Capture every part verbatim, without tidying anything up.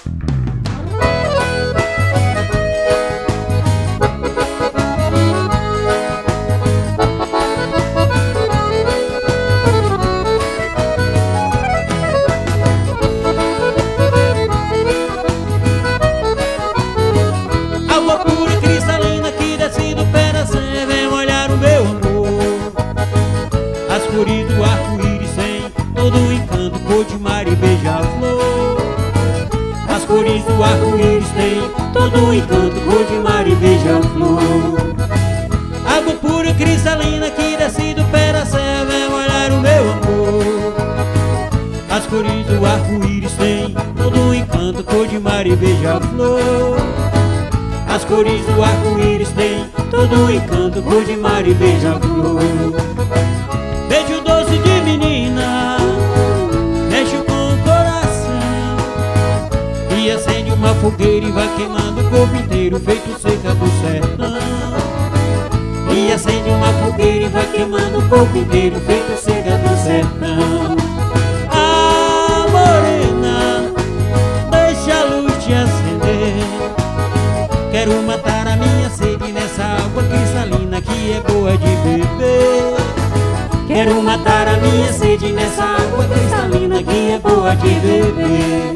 Água pura e cristalina que desce do pé da serra, vem molhar o meu amor. As cores do arco-íris tem todo o encanto, cor de mar e beija-flor. As cores do arco-íris tem todo o encanto, cor de mar e beija-flor. Água pura e cristalina que desce do pé da serra, vem molhar o meu amor. As cores do arco-íris tem todo o encanto, cor de mar e beija-flor. As cores do arco-íris tem todo o encanto, cor de mar e beija-flor. Beijo doce de menina, mexe com o coração, e acende uma fogueira e vai queimando o corpo inteiro, feito seca do sertão. E acende uma fogueira e vai queimando o corpo inteiro, feito seca do sertão. Ah, morena, deixa a luz te acender. Quero matar a minha sede nessa água cristalina que é boa de beber. Quero matar a minha sede nessa água cristalina que é boa de beber.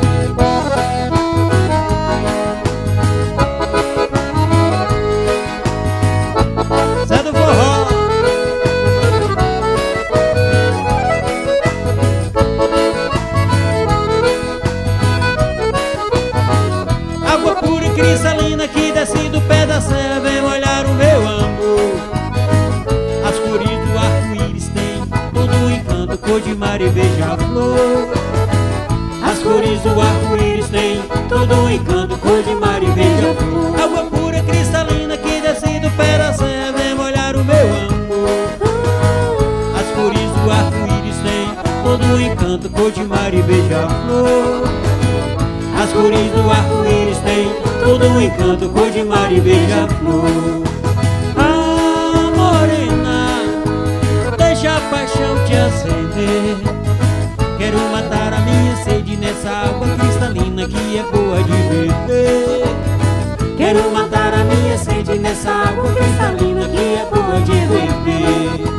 Zé do Forró. Água pura e cristalina que desce do pé da serra, vem molhar o meu amor. As cores do arco-íris tem todo o encanto, cor de mar e beija-flor. As cores do arco-íris tem todo o encanto, cor de mar e beija-flor. Água pura e cristalina que desce do pé da serra, vem molhar o meu amor. As cores do arco-íris tem todo o encanto, cor de mar e beija-flor. As cores do arco-íris tem todo o encanto, cor de mar e beija-flor. Ah, morena, deixa a paixão te acender. Quero matar a minha sede nessa água cristalina que é boa de beber. Quero matar a minha sede nessa água cristalina que é boa de beber.